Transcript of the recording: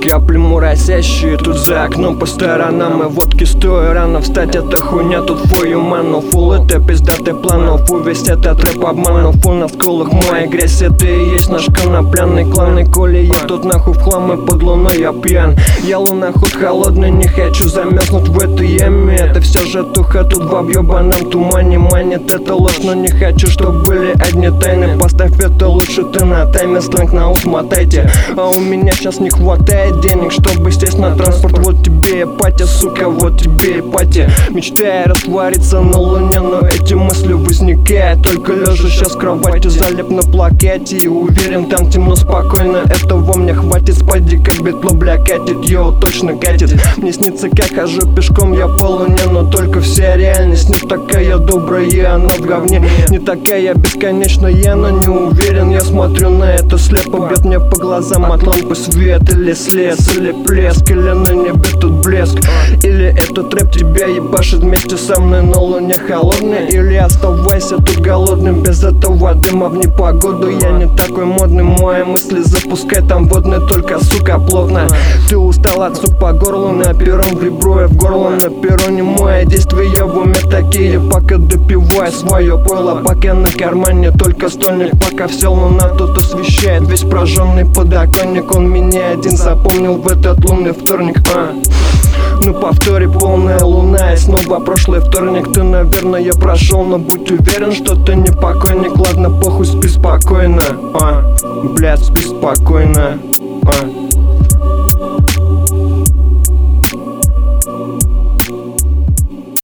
Капли моросящие тут за окном по сторонам. И водки стоя рано встать, это хуйня тут фою ману. Фул это пиздатый планов, увесь этот рэп обманов. У нас в колах моя грязь, это и есть наш конопляный клан. И коли я тут нахуй в хлам, и под луной я пьян. Я луноход холодный, не хочу замерзнуть в этой яме. Это все же туха тут в объебанном тумане. Манит это ложь, но не хочу, чтобы были одни тайны. Поставь это лучше ты на тайме, сленг на ус мотайте. А у меня сейчас не хватает денег, чтобы сесть на транспорт. Вот тебе и пати, сука, вот тебе и пати. Мечтая раствориться на луне, но эти мысли возникают только лежа сейчас в кровати, залип на плакате. И уверен, там темно, спокойно, этого мне хватит. Спади, как битло, бля, катит, йоу, точно катит. Мне снится, как хожу пешком я по луне, но только вся реальность не такая добрая, она в говне. Не такая бесконечная, но не уверен. Я смотрю на это слепо, бьет мне по глазам от лампы свет. Или слез, или плеск, или на небе тут блеск. Или этот рэп тебя ебашит вместе со мной на луне холодной. Или оставайся тут голодным без этого дыма в непогоду. Я не такой модный, мои мысли запускай там водные, только, сука, плотно. Ты устал от сук по горлу, на перрон вибруя в горло. На перроне мои действия в уме такие, пока допиваю свое пойло. Пока на кармане только стольник, пока вся луна тут освещает весь прожженный подоконник. Он меня один запомнил в этот лунный вторник. Ну повтори, полная луна и снова прошлый вторник. Ты, наверное, прошел, но будь уверен, что ты не покойник. Ладно, похуй, спи спокойно, блядь, спи спокойно,